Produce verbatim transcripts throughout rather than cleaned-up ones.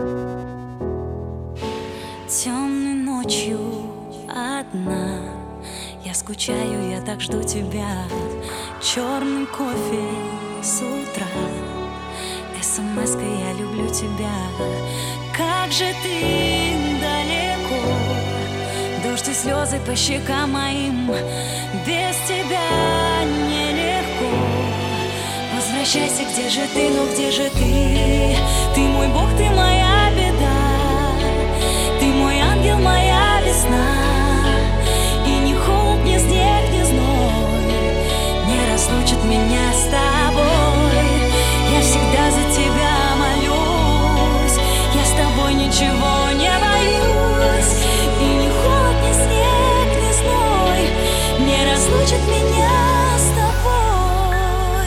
Темной ночью одна я скучаю, я так жду тебя. Черный кофе с утра, смс-кой я люблю тебя. Как же ты далеко, дождь и слезы по щекам моим. Без тебя нелегко. Возвращайся, где же ты, ну где же ты? Ты мой Бог, ты моя беда. Ты мой ангел, моя весна. И ни холод, ни снег, ни зной не разлучит меня с тобой. Я всегда за тебя молюсь, я с тобой ничего не боюсь. И ни холод, ни снег, ни зной не разлучит меня с тобой.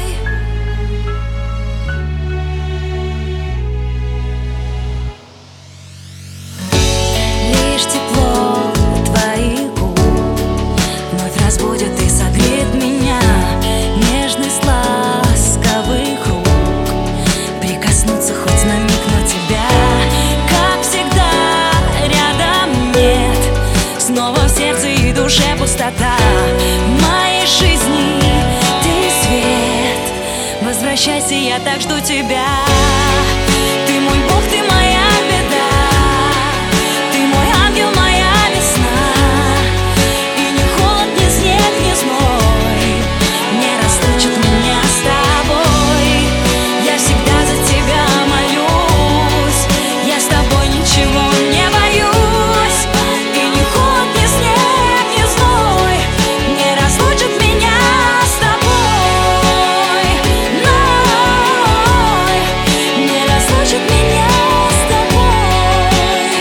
Лишь тепло твоих губ вновь разбудит и согреет меня. Нежность ласковых рук прикоснуться хоть на миг, но тебя, как всегда, рядом нет. Снова в сердце и душе пустота. В моей жизни ты свет. Возвращайся, я так жду тебя. Ты мой Бог, ты моя беда. Ты мой ангел, моя весна. И ни холод, ни снег, ни зной не разлучит меня с тобой. Я всегда за тебя молюсь, я с тобой ничего не боюсь. И ни холод, ни снег, ни зной не разлучит меня с тобой. Ной не разлучит меня с тобой.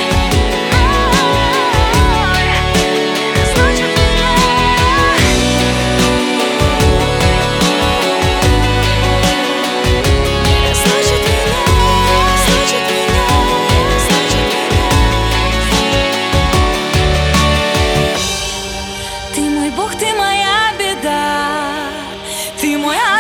Ной не разлучит меня. Слышит меня, слышит меня, слышит меня. Ты мой Бог, ты моя беда. Ты мой